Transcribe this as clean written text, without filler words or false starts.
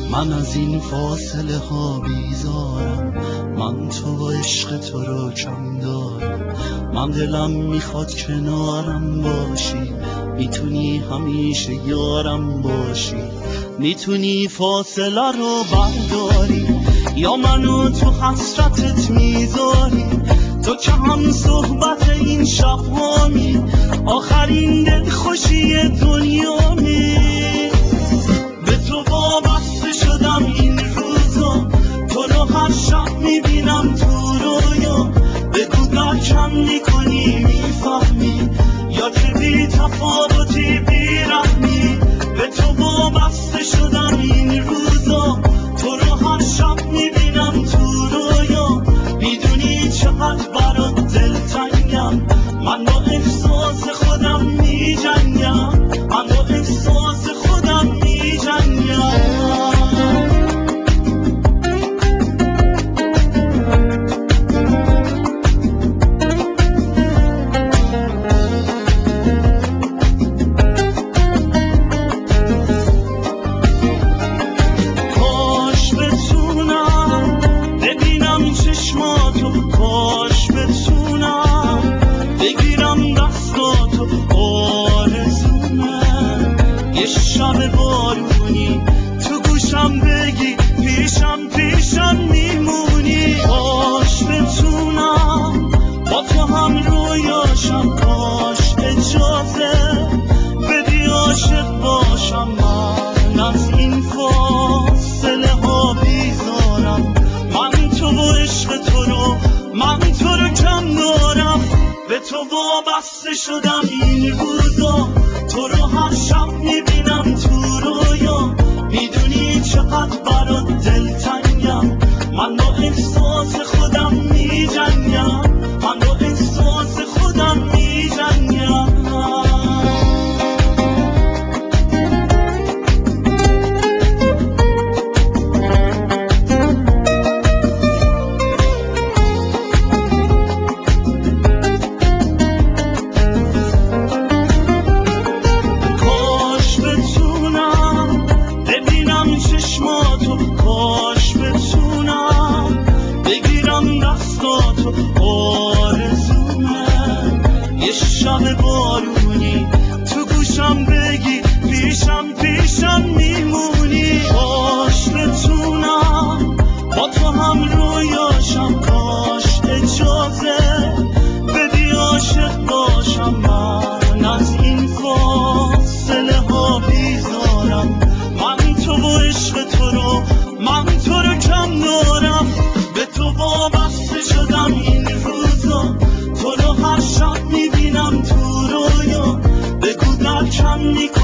من از این فاصله ها بیزارم، من تو و عشق تو رو کم دارم. من دلم میخواد کنارم باشی، میتونی همیشه یارم باشی. میتونی فاصله رو برداری یا منو تو حسرتت میذاری. تو که هم صحبت این شبهامی، آخرین دلخوشی دنیامی. به تو وابسته شدم این روزا، تو رو هر شب میبینم تو رویا. بگو درکم میکنی میفهمی یا که بی تفاوتی بیرحمی. به تو وابسته شدم این روزا، تو رو هر شب میبینم تو رویا. میدونی چقدر برات دلتنگم، من با احساس خودم میجنگم، من با احساس خودم میجنگم. کاش بتونم ببینم چشماتو، کاش بتونم بگیرم دستاتو. آرزومه یه شب بارونی تو گوشم بگی پیشم میمونی. کاش بتونم با تو هم رویاشم، کاش اجازه بدی عاشق باشم. من از این فاصله ها بیزارم، من تو و عشق تو رو، من تو رو کم دارم. به تو وابسته شدم این روزا، تو رو هر شب میبینم تو رویا. میدونی چقدر برات دلتنگم، من با احساس خودم میجنگم، من با احساس خودم میجنگم. کاش بتونم ببینم چشماتو، کاش بتونم بگیرم دستاتو. آرزومه یه شب بارونی تو گوشم بگی پیشم میمونی. کاش بتونم با تو هم رویاشم، کاش اجازه بدی عاشق باشم. من از این فاصله ها بیزارم، من تو و عشق تو رو، من تو رو کم دارم. به تو وابسته شدم این روزا، تو رو هر شب میبینم تو رویا. بگو درکم میکنی